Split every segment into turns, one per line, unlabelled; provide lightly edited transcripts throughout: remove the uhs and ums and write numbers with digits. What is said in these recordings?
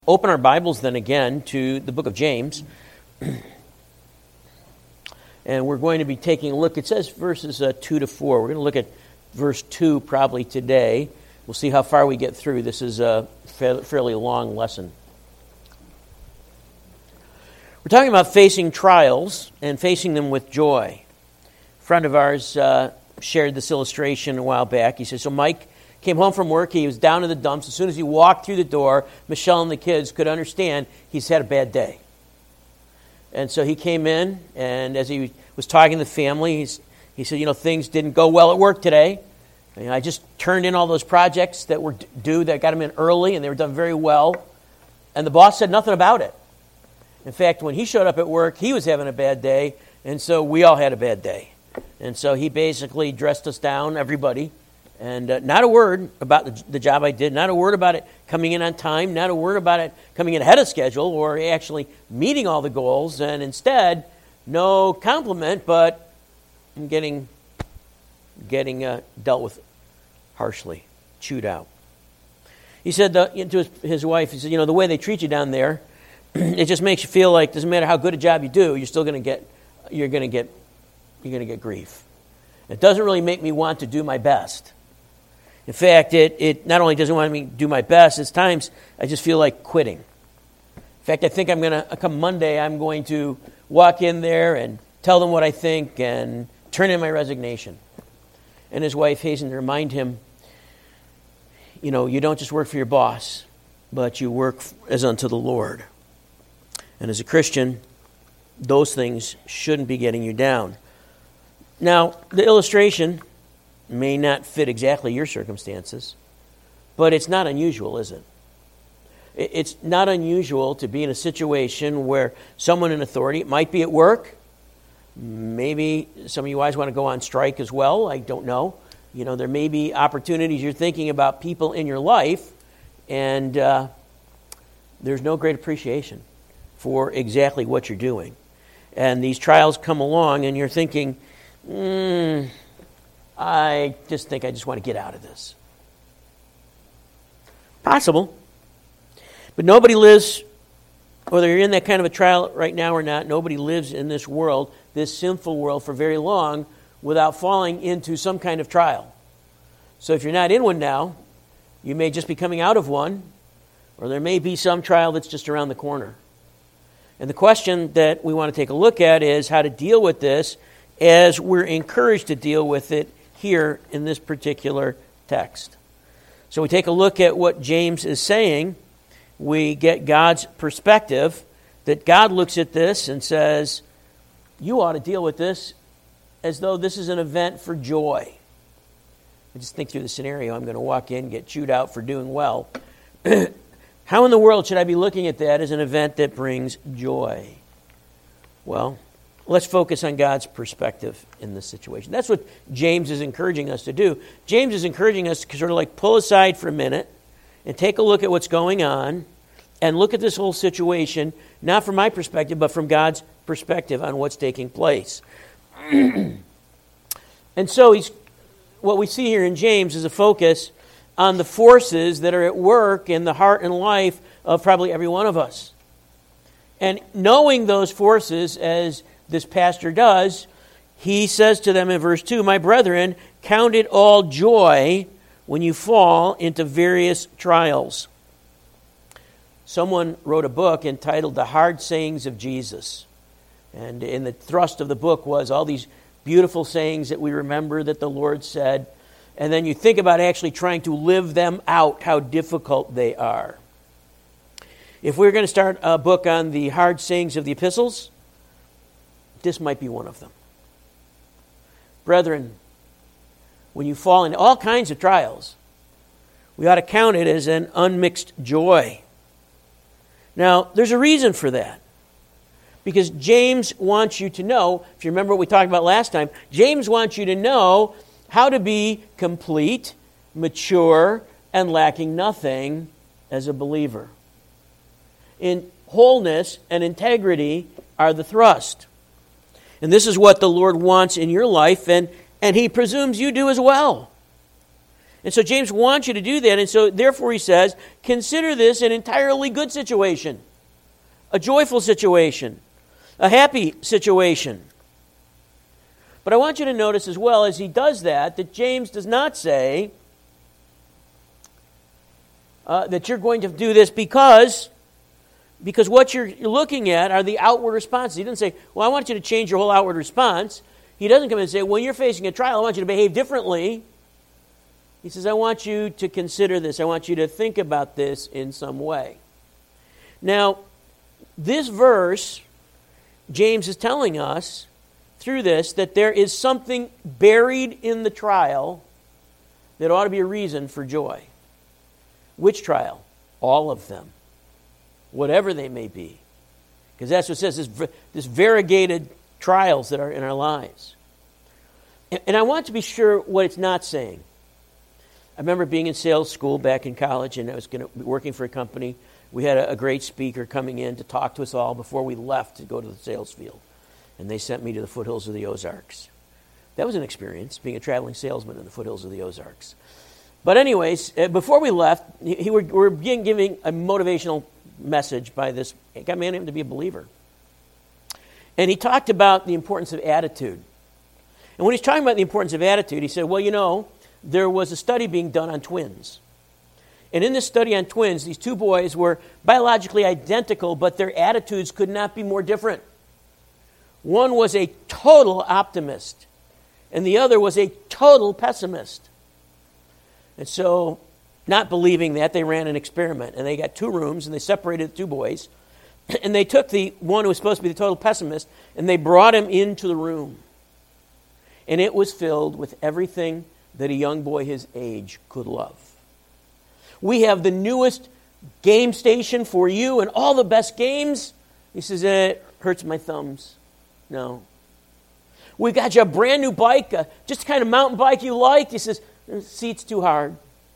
Open our Bibles then again to the book of James. And we're going to be taking a look. It says verses 2 to 4. We're going to look at verse 2 probably today. We'll see how far we get through. This is a fairly long lesson. We're talking about facing trials and facing them with joy. A friend of ours shared this illustration a while back. He says, so Mike came home from work. He was down in the dumps. As soon as he walked through the door, Michelle and the kids could understand he's had a bad day. And so he came in, and as he was talking to the family, he said, things didn't go well at work today. I just turned in all those projects that were due, that got them in early, and they were done very well. And the boss said nothing about it. In fact, when he showed up at work, he was having a bad day, and so we all had a bad day. And so he basically dressed us down, everybody. And not a word about the job I did, not a word about it coming in on time, not a word about it coming in ahead of schedule or actually meeting all the goals. And instead, no compliment, but I'm getting dealt with harshly, chewed out. He said to his wife, he said, the way they treat you down there, it just makes you feel like doesn't matter how good a job you do, you're still going to get grief. It doesn't really make me want to do my best. In fact, it not only doesn't want me to do my best, it's times I just feel like quitting. In fact, I think come Monday, I'm going to walk in there and tell them what I think and turn in my resignation. And his wife hastened to remind him, you don't just work for your boss, but you work as unto the Lord. And as a Christian, those things shouldn't be getting you down. Now, the illustration may not fit exactly your circumstances, but it's not unusual, is it? It's not unusual to be in a situation where someone in authority, it might be at work, maybe some of you guys want to go on strike as well, I don't know. There may be opportunities you're thinking about people in your life, and there's no great appreciation for exactly what you're doing. And these trials come along, and you're thinking, I just think I just want to get out of this. Possible. But nobody lives, whether you're in that kind of a trial right now or not, nobody lives in this world, this sinful world, for very long without falling into some kind of trial. So if you're not in one now, you may just be coming out of one, or there may be some trial that's just around the corner. And the question that we want to take a look at is how to deal with this as we're encouraged to deal with it here in this particular text. So we take a look at what James is saying. We get God's perspective, that God looks at this and says, you ought to deal with this as though this is an event for joy. I just think through the scenario. I'm going to walk in, get chewed out for doing well. How in the world should I be looking at that as an event that brings joy? Well, let's focus on God's perspective in this situation. That's what James is encouraging us to do. James is encouraging us to sort of like pull aside for a minute and take a look at what's going on and look at this whole situation, not from my perspective, but from God's perspective on what's taking place. And so what we see here in James is a focus on the forces that are at work in the heart and life of probably every one of us. And knowing those forces, as this pastor does, he says to them in verse 2, my brethren, count it all joy when you fall into various trials. Someone wrote a book entitled The Hard Sayings of Jesus. And in the thrust of the book was all these beautiful sayings that we remember that the Lord said. And then you think about actually trying to live them out, how difficult they are. If we're going to start a book on the hard sayings of the epistles, this might be one of them. Brethren, when you fall into all kinds of trials, we ought to count it as an unmixed joy. Now, there's a reason for that. Because James wants you to know, if you remember what we talked about last time, James wants you to know how to be complete, mature, and lacking nothing as a believer. In wholeness and integrity are the thrust. And this is what the Lord wants in your life, and He presumes you do as well. And so James wants you to do that. And so therefore he says, consider this an entirely good situation, a joyful situation, a happy situation. But I want you to notice as well as he does that James does not say that you're going to do this because what you're looking at are the outward responses. He doesn't say, well, I want you to change your whole outward response. He doesn't come in and say, when you're facing a trial, I want you to behave differently. He says, I want you to consider this. I want you to think about this in some way. Now, this verse, James is telling us through this that there is something buried in the trial that ought to be a reason for joy. Which trial? All of them. Whatever they may be. Because that's what it says, this variegated trials that are in our lives. And I want to be sure what it's not saying. I remember being in sales school back in college, and I was working for a company. We had a great speaker coming in to talk to us all before we left to go to the sales field. And they sent me to the foothills of the Ozarks. That was an experience, being a traveling salesman in the foothills of the Ozarks. But anyways, before we left, we were giving a motivational message by this guy, man, him to be a believer. And he talked about the importance of attitude. And when he's talking about the importance of attitude, he said, well, there was a study being done on twins. And in this study on twins, these two boys were biologically identical, but their attitudes could not be more different. One was a total optimist, and the other was a total pessimist. And so, not believing that, they ran an experiment. And they got 2 rooms, and they separated the 2 boys. And they took the one who was supposed to be the total pessimist, and they brought him into the room. And it was filled with everything that a young boy his age could love. We have the newest game station for you and all the best games. He says, it hurts my thumbs. No. We've got you a brand new bike, just the kind of mountain bike you like. He says, the seat's too hard.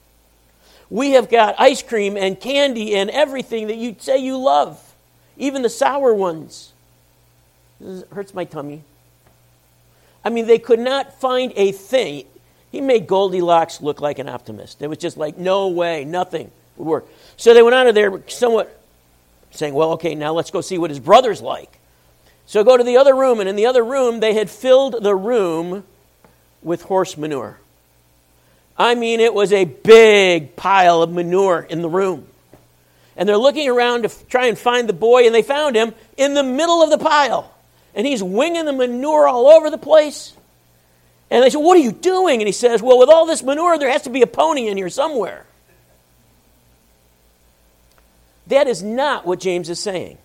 We have got ice cream and candy and everything that you say you love, even the sour ones. It hurts my tummy. I mean, they could not find a thing. He made Goldilocks look like an optimist. It was just like, no way, nothing would work. So they went out of there somewhat saying, well, okay, now let's go see what his brother's like. So go to the other room, and in the other room, they had filled the room with horse manure. I mean, it was a big pile of manure in the room. And they're looking around to try and find the boy, and they found him in the middle of the pile. And he's winging the manure all over the place. And they said, what are you doing? And he says, well, with all this manure, there has to be a pony in here somewhere. That is not what James is saying.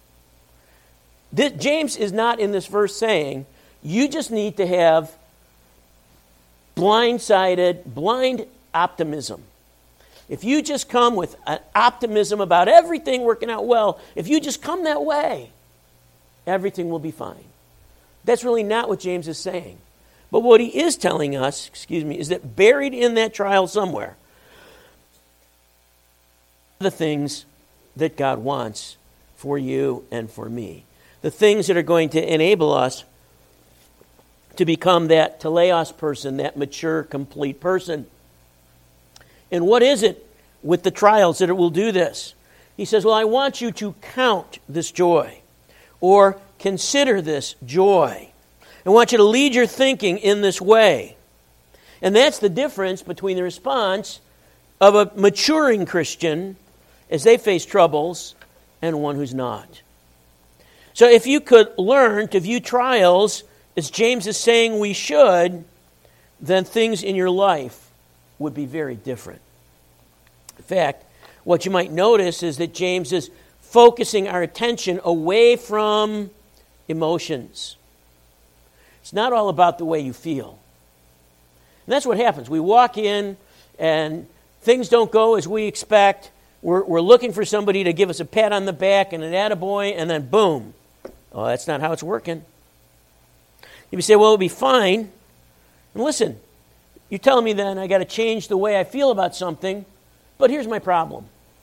James is not in this verse saying, you just need to have blind optimism. If you just come with an optimism about everything working out well, if you just come that way, everything will be fine. That's really not what James is saying. But what he is telling us, is that buried in that trial somewhere, the things that God wants for you and for me. The things that are going to enable us to become that teleos person, that mature, complete person. And what is it with the trials that it will do this? He says, well, I want you to count this joy, or consider this joy. I want you to lead your thinking in this way. And that's the difference between the response of a maturing Christian as they face troubles and one who's not. So if you could learn to view trials as James is saying we should, then things in your life would be very different. In fact, what you might notice is that James is focusing our attention away from emotions. It's not all about the way you feel. And that's what happens. We walk in and things don't go as we expect. We're looking for somebody to give us a pat on the back and an attaboy, and then boom. Oh, that's not how it's working. You say, well, it'll be fine. And listen, you're telling me then I got to change the way I feel about something, but here's my problem.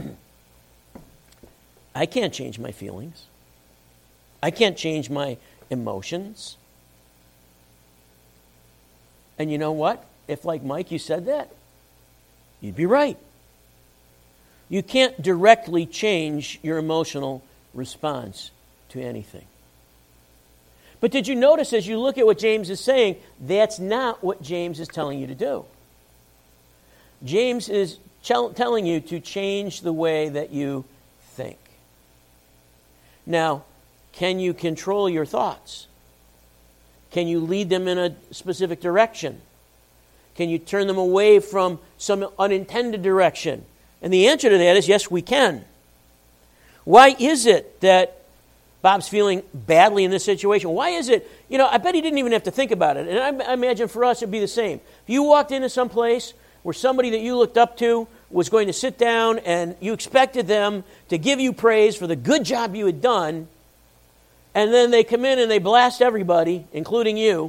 I can't change my feelings. I can't change my emotions. And you know what? If, like Mike, you said that, You'd be right. You can't directly change your emotional response to anything. But did you notice as you look at what James is saying, that's not what James is telling you to do. James is telling you to change the way that you think. Now, can you control your thoughts? Can you lead them in a specific direction? Can you turn them away from some unintended direction? And the answer to that is yes, we can. Why is it that Bob's feeling badly in this situation? Why is it? I bet he didn't even have to think about it. And I imagine for us it'd be the same. If you walked into some place where somebody that you looked up to was going to sit down and you expected them to give you praise for the good job you had done, and then they come in and they blast everybody, including you,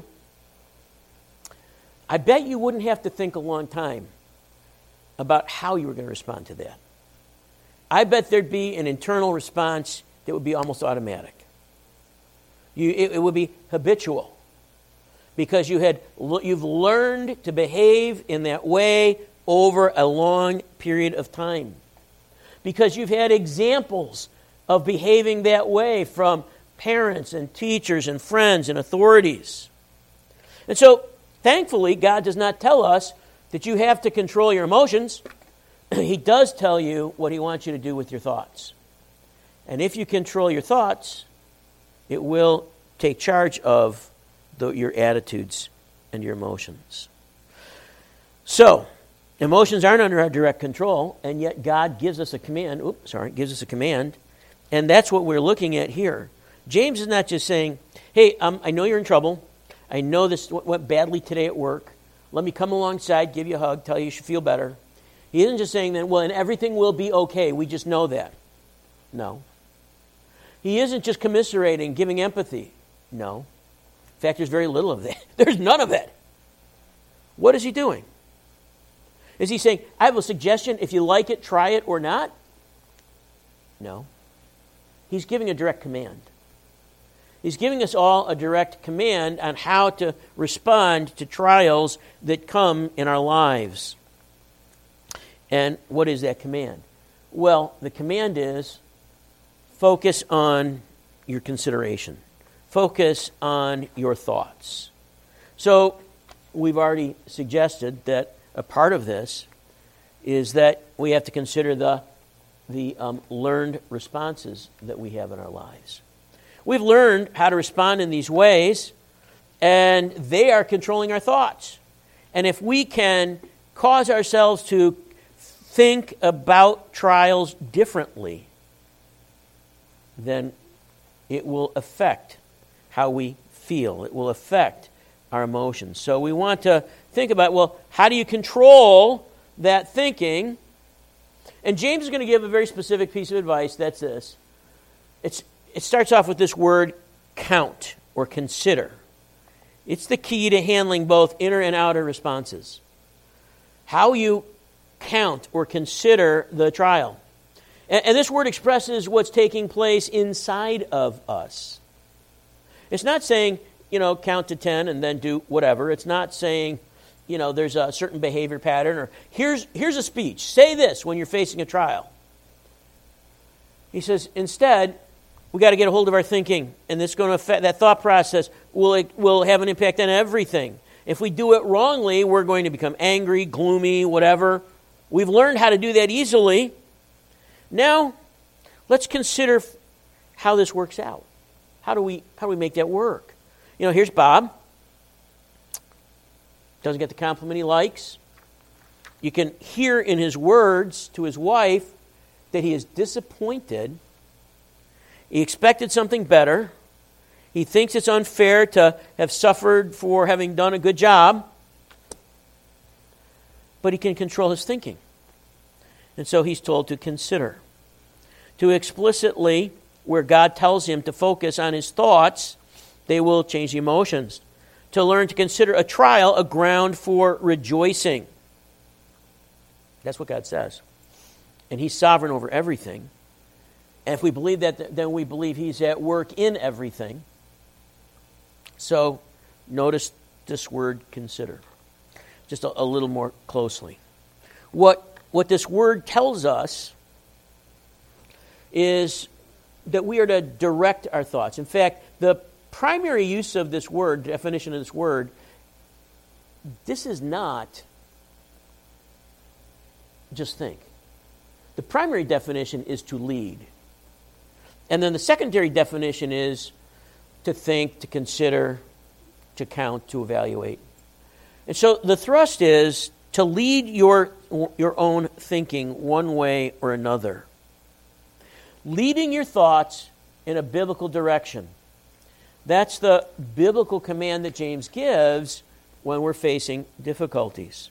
I bet you wouldn't have to think a long time about how you were going to respond to that. I bet there'd be an internal response that would be almost automatic. It would be habitual because you've learned to behave in that way over a long period of time. Because you've had examples of behaving that way from parents and teachers and friends and authorities. And so, thankfully, God does not tell us that you have to control your emotions. He does tell you what He wants you to do with your thoughts. And if you control your thoughts, it will take charge of your attitudes and your emotions. So, emotions aren't under our direct control, and yet God gives us a command. And that's what we're looking at here. James is not just saying, hey, I know you're in trouble. I know this went badly today at work. Let me come alongside, give you a hug, tell you should feel better. He isn't just saying that, well, and everything will be okay. We just know that. No. He isn't just commiserating, giving empathy. No. In fact, there's very little of that. There's none of it. What is he doing? Is he saying, I have a suggestion, if you like it, try it or not? No. He's giving a direct command. He's giving us all a direct command on how to respond to trials that come in our lives. And what is that command? Well, the command is focus on your consideration. Focus on your thoughts. So we've already suggested that a part of this is that we have to consider the learned responses that we have in our lives. We've learned how to respond in these ways, and they are controlling our thoughts. And if we can cause ourselves to think about trials differently, then it will affect how we feel. It will affect our emotions. So we want to think about, well, how do you control that thinking? And James is going to give a very specific piece of advice. That's this. It starts off with this word, count or consider. It's the key to handling both inner and outer responses. How you count or consider the trial. And this word expresses what's taking place inside of us. It's not saying, count to 10 and then do whatever. It's not saying, there's a certain behavior pattern or here's a speech. Say this when you're facing a trial. He says, instead, we got to get a hold of our thinking, and it's going to affect that thought process. Will have an impact on everything. If we do it wrongly, we're going to become angry, gloomy, whatever. We've learned how to do that easily. Now, let's consider how this works out. How do we make that work? Here's Bob. Doesn't get the compliment he likes. You can hear in his words to his wife that he is disappointed. He expected something better. He thinks it's unfair to have suffered for having done a good job. But he can control his thinking. And so he's told to consider. To explicitly, where God tells him to focus on his thoughts, they will change the emotions. To learn to consider a trial a ground for rejoicing. That's what God says. And He's sovereign over everything. And if we believe that, then we believe He's at work in everything. So, notice this word, consider, just a little more closely. what this word tells us is that we are to direct our thoughts. In fact, the primary use of this word, definition of this word, this is not just think. The primary definition is to lead. And then the secondary definition is to think, to consider, to count, to evaluate. And so the thrust is to lead your own thinking one way or another. Leading your thoughts in a biblical direction. That's the biblical command that James gives when we're facing difficulties.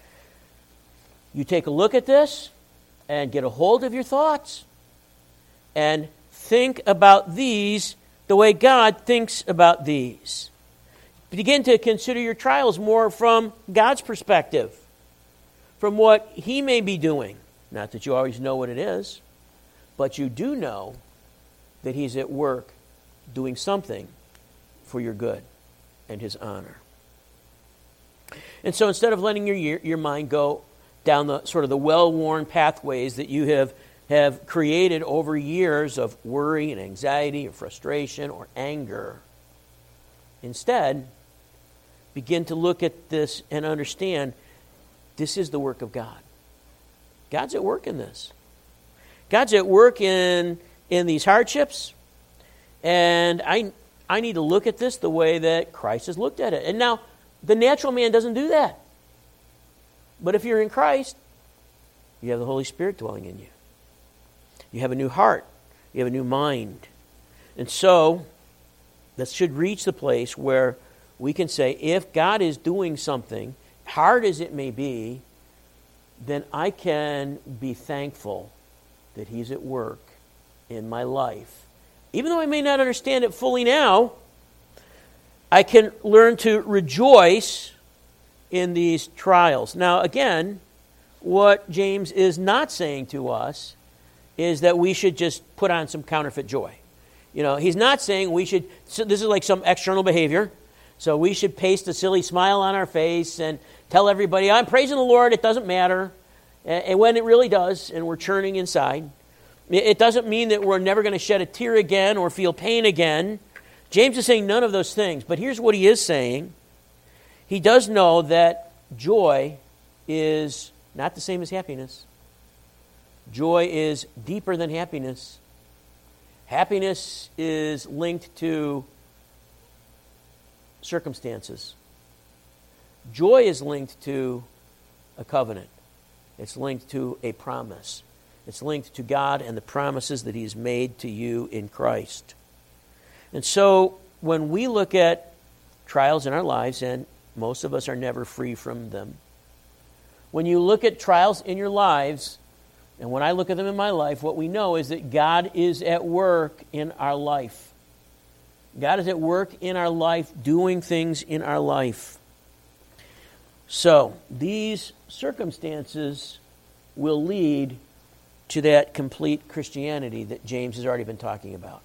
You take a look at this and get a hold of your thoughts and think about these the way God thinks about these. Begin to consider your trials more from God's perspective, from what He may be doing. Not that you always know what it is, but you do know that He's at work doing something for your good and His honor. And so instead of letting your mind go down the sort of the well-worn pathways that you have created over years of worry and anxiety or frustration or anger, instead, begin to look at this and understand this is the work of God. God's at work in this. God's at work in these hardships, and I need to look at this the way that Christ has looked at it. And now, the natural man doesn't do that. But if you're in Christ, you have the Holy Spirit dwelling in you. You have a new heart. You have a new mind. And so, that should reach the place where we can say, if God is doing something, hard as it may be, then I can be thankful that He's at work in my life. Even though I may not understand it fully now, I can learn to rejoice in these trials. Now, again, what James is not saying to us is that we should just put on some counterfeit joy. You know, he's not saying we should, so this is like some external behavior, so we should paste a silly smile on our face and tell everybody, I'm praising the Lord, it doesn't matter, and when it really does, and we're churning inside. It doesn't mean that we're never going to shed a tear again or feel pain again. James is saying none of those things, but here's what he is saying. He does know that joy is not the same as happiness. Joy is deeper than happiness. Happiness is linked to circumstances. Joy is linked to a covenant. It's linked to a promise. It's linked to God and the promises that He has made to you in Christ. And so when we look at trials in our lives, and most of us are never free from them, when you look at trials in your lives, and when I look at them in my life, what we know is that God is at work in our life. God is at work in our life, doing things in our life. So, these circumstances will lead to that complete Christianity that James has already been talking about.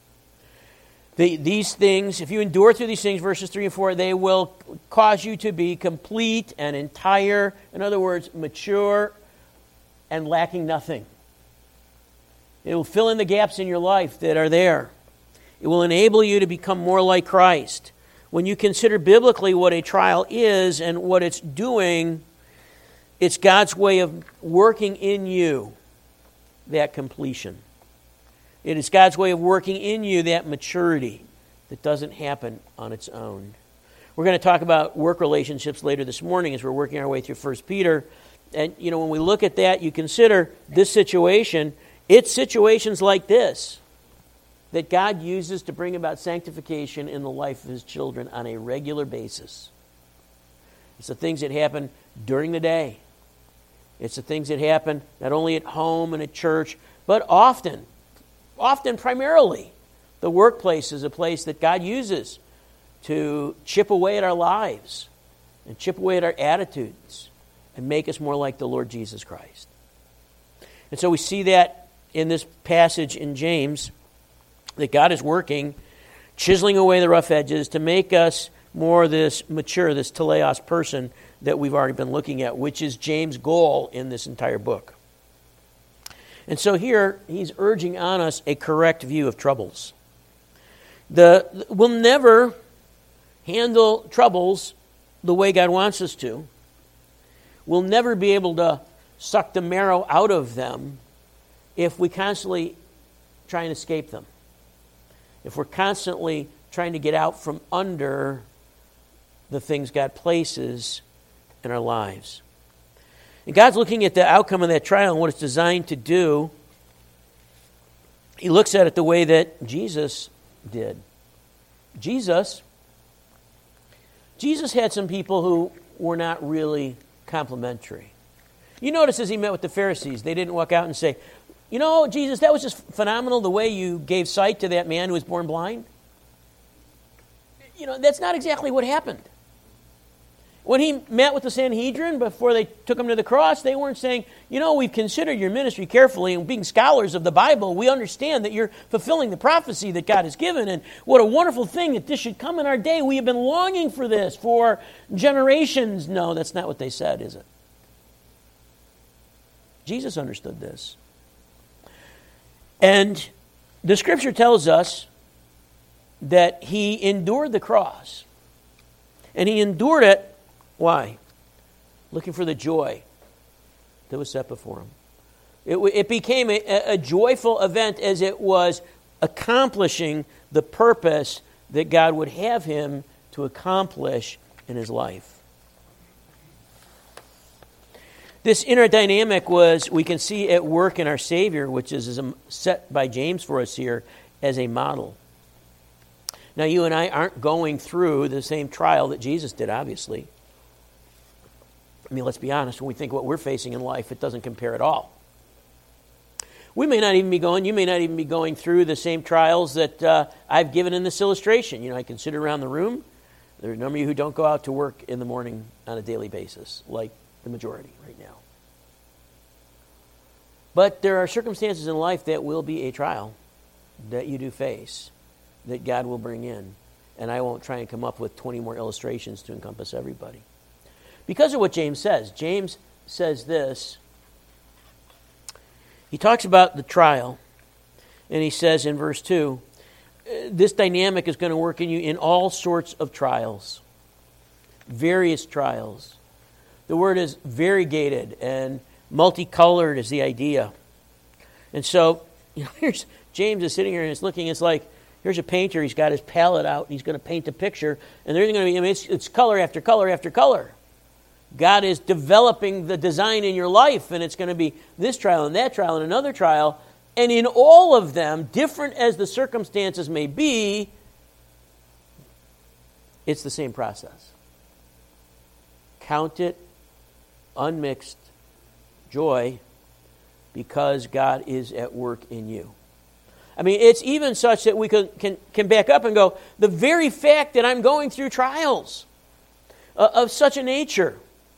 These things, if you endure through these things, verses 3 and 4, they will cause you to be complete and entire. In other words, mature and lacking nothing. It will fill in the gaps in your life that are there. It will enable you to become more like Christ. When you consider biblically what a trial is and what it's doing, it's God's way of working in you that completion. It is God's way of working in you that maturity that doesn't happen on its own. We're going to talk about work relationships later this morning as we're working our way through 1 Peter. And, you know, when we look at that, you consider this situation. It's situations like this that God uses to bring about sanctification in the life of His children on a regular basis. It's the things that happen during the day. It's the things that happen not only at home and at church, but often primarily, the workplace is a place that God uses to chip away at our lives and chip away at our attitudes and make us more like the Lord Jesus Christ. And so we see that in this passage in James, that God is working, chiseling away the rough edges to make us more this mature, this teleos person that we've already been looking at, which is James' goal in this entire book. And so here, he's urging on us a correct view of troubles. We'll never handle troubles the way God wants us to. We'll never be able to suck the marrow out of them if we constantly try and escape them. If we're constantly trying to get out from under the things God places in our lives. And God's looking at the outcome of that trial and what it's designed to do. He looks at it the way that Jesus did. Jesus had some people who were not really complimentary. You notice as he met with the Pharisees, they didn't walk out and say, "You know, Jesus, that was just phenomenal the way you gave sight to that man who was born blind." You know, that's not exactly what happened. When he met with the Sanhedrin before they took him to the cross, they weren't saying, "You know, we've considered your ministry carefully, and being scholars of the Bible, we understand that you're fulfilling the prophecy that God has given, and what a wonderful thing that this should come in our day. We have been longing for this for generations." No, that's not what they said, is it? Jesus understood this. And the Scripture tells us that he endured the cross. And he endured it, why? Looking for the joy that was set before him. It became a joyful event as it was accomplishing the purpose that God would have him to accomplish in his life. This inner dynamic we can see at work in our Savior, which is set by James for us here as a model. Now, you and I aren't going through the same trial that Jesus did, obviously. I mean, let's be honest, when we think what we're facing in life, it doesn't compare at all. You may not even be going through the same trials that I've given in this illustration. You know, I can sit around the room. There are a number of you who don't go out to work in the morning on a daily basis, like the majority right now. But there are circumstances in life that will be a trial that you do face, that God will bring in. And I won't try and come up with 20 more illustrations to encompass everybody. Because of what James says. James says this. He talks about the trial, and he says in verse 2, this dynamic is going to work in you in all sorts of trials. Various trials. The word is variegated and multicolored is the idea. And so, here's James is sitting here and he's looking, it's like, here's a painter, he's got his palette out, and he's going to paint a picture, and there's going to be, it's color after color after color. God is developing the design in your life, and it's going to be this trial and that trial and another trial, and in all of them, different as the circumstances may be, it's the same process. Count it unmixed joy because God is at work in you. I mean, it's even such that we can back up and go, the very fact that I'm going through trials of such a nature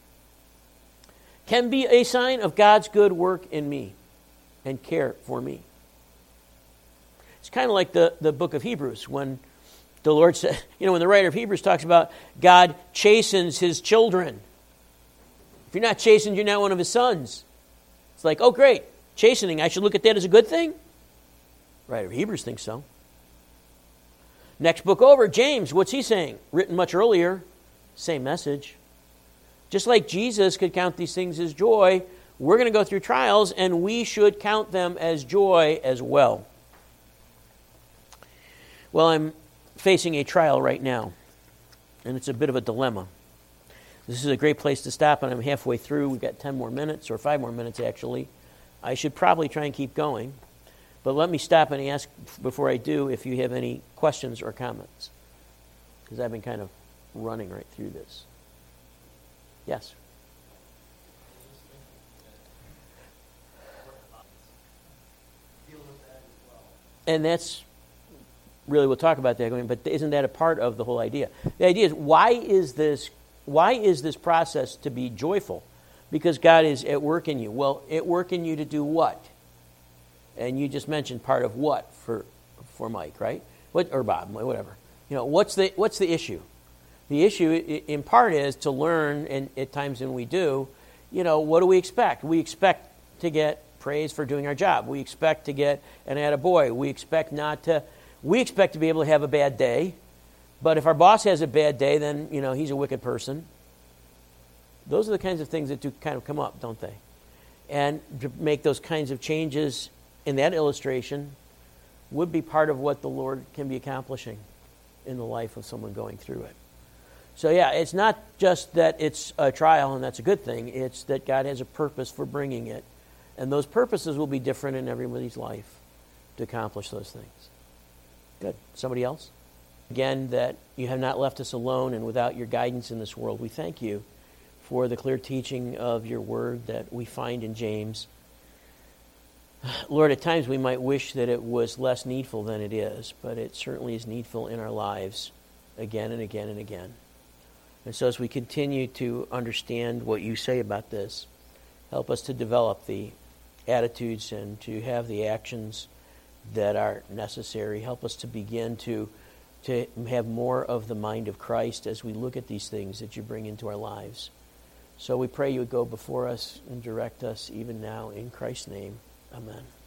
can be a sign of God's good work in me and care for me. It's kind of like the book of Hebrews when the Lord said, when the writer of Hebrews talks about God chastens his children. If you're not chastened, you're not one of his sons. It's like, oh great, chastening, I should look at that as a good thing? The writer of Hebrews thinks so. Next book over, James, what's he saying? Written much earlier, same message. Just like Jesus could count these things as joy, we're going to go through trials, and we should count them as joy as well. Well, I'm facing a trial right now, and it's a bit of a dilemma. This is a great place to stop, and I'm halfway through. We've got 10 more minutes, or 5 more minutes, actually. I should probably try and keep going, but let me stop and ask, before I do, if you have any questions or comments, because I've been kind of running right through this. Yes? And that's really, we'll talk about that, but isn't that a part of the whole idea? The idea is, why is this process to be joyful? Because God is at work in you. Well, at work in you to do what? And you just mentioned part of what for Mike, right? Or Bob, whatever. What's the issue? The issue, in part, is to learn, and at times when we do, what do we expect? We expect to get praise for doing our job. We expect to get an attaboy. We expect to be able to have a bad day. But if our boss has a bad day, then, he's a wicked person. Those are the kinds of things that do kind of come up, don't they? And to make those kinds of changes in that illustration would be part of what the Lord can be accomplishing in the life of someone going through it. So it's not just that it's a trial and that's a good thing. It's that God has a purpose for bringing it. And those purposes will be different in everybody's life to accomplish those things. Good. Somebody else? Again, that you have not left us alone and without your guidance in this world. We thank you for the clear teaching of your word that we find in James. Lord, at times we might wish that it was less needful than it is, but it certainly is needful in our lives again and again and again. And so as we continue to understand what you say about this, help us to develop the attitudes and to have the actions that are necessary. Help us to begin to have more of the mind of Christ as we look at these things that you bring into our lives. So we pray you would go before us and direct us even now in Christ's name. Amen.